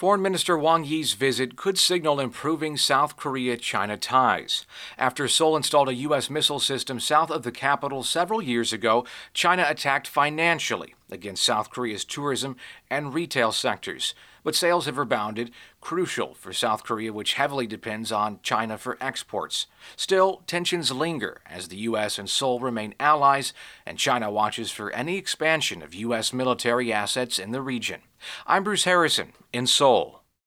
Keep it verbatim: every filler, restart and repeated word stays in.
Foreign Minister Wang Yi's visit could signal improving South Korea-China ties. After Seoul installed a U S missile system south of the capital several years ago, China attacked financially against South Korea's tourism and retail sectors. But sales have rebounded, crucial for South Korea, which heavily depends on China for exports. Still, tensions linger as the U S and Seoul remain allies, and China watches for any expansion of U S military assets in the region. I'm Bruce Harrison in Seoul.